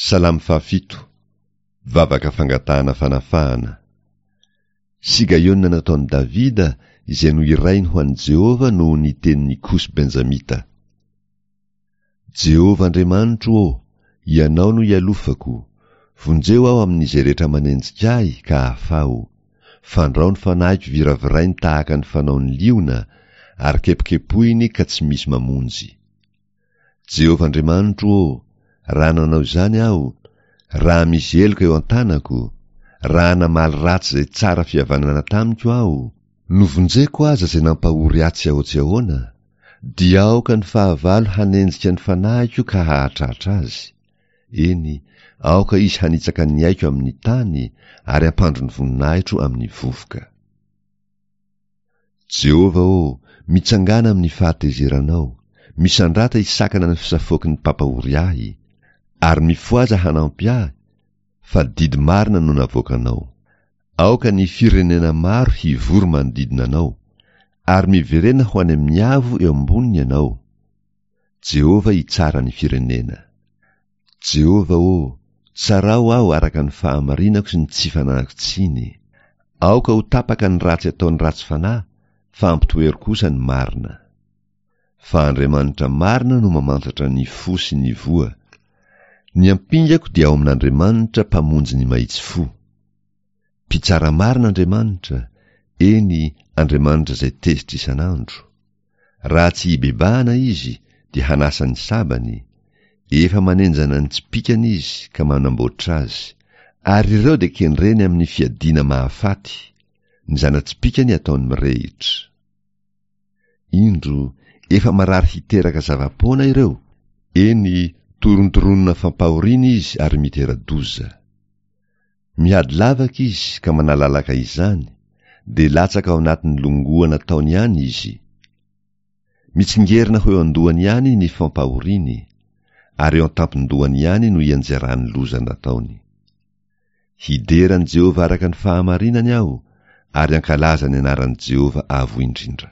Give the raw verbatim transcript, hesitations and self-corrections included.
Salamy fahafito. Vavaka fangatahana fanafahana. Sigaiona nataon'i Davida izay no irainy ho an'i Jehova no ny tenin'ny Kosy Benjamita. Jehova Andriamanitro ô, ianao no ialofako. Vonjeo aho amin'izay rehetra manenjika ahy ka ahafaho. Fandrao ny fanahiko viravirainy tahaka ny fanaon'ny liona, ary kepokepohiny ka tsy misy mamonjy. Jehova Andriamanitro ô, raha nanao izany aho, raha misy heloka eo an-tanako, raha namaly ratsy izay tsara fihavanana tamiko aho, novonjeko aza izay nampahory atsy ahotsy ahoana, dia aoka ny fahavalo hanenjika ny fanahiko ka hahatratra azy. Eny, aoka izy hanitsaka ny aiko amin'ny tany, ary hampandro ny voninahitro amin'ny vovoka. Jehova ô, mitsangana amin'ny fahatezeranao, misandrata hisakana ny fisafoky ny pampahory ahy, ary mifoaja hanampy ahy, fa didy marina no navoakanao. Aoka ny firenena maro hivory manodidina anao, ary miverena ho any amin'ny avo eo amboniny ianao. Jehova hitsara ny firenena. Jehova ô, tsarao aho araka ny fahamarinako sy ny tsy fanahiko tsiny. Aoka ho tapaka ny ratsy ataon'ny ratsy fanahy, fa ampitohery kosa ny marina. Fa Andriamanitra marina no mamantatra ny fo sy ny voa. Ny ampingako dia ao amin'Andriamanitra mpamonjy ny mahitsy fo. Mpitsara marina Andriamanitra, eny Andriamanitra izay tezitra isan'andro. Raha tsy hibebahana izy dia hanasa ny sabany, efa manenjana ny tsipikany izy ka manamboatra azy, ary ireo dia kenireny amin'ny fiadiana mahafaty, ny zana-tsipikany ataony mirehitra. Indro efa marary hiteraka zavapoana ireo, eny torontoronona fampahoriana izy ary mitera-doza. Miady lavaka izy ka manalalaka izany, dia latsaka ao anatin'ny longoana taony ihany izy. Mitsingerina ho eo andohany ihany ny fampahoriany, ary eo an-tampon-dohany ihany no ianjarany loza nataony. Hideran'i Jehova araka ny fahamarinany aho, ary ankalaza ny anaran'i Jehova avo indrindra.